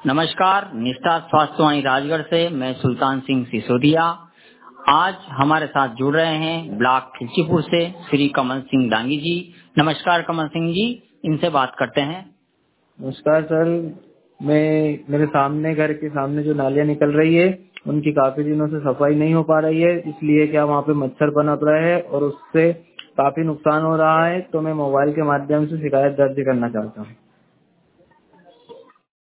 नमस्कार, निष्ठा स्वास्थ्यवाणी राजगढ़ से मैं सुल्तान सिंह सिसोदिया। आज हमारे साथ जुड़ रहे हैं ब्लॉक खिलचीपुर से श्री कमल सिंह डांगी जी। नमस्कार कमल सिंह जी, इनसे बात करते हैं। नमस्कार सर। मेरे सामने घर के सामने जो नालियाँ निकल रही है उनकी काफी दिनों से सफाई नहीं हो पा रही है, इसलिए क्या वहाँ पे मच्छर पनप रहे हैं और उससे काफी नुकसान हो रहा है। तो मैं मोबाइल के माध्यम से शिकायत दर्ज करना चाहता हूँ।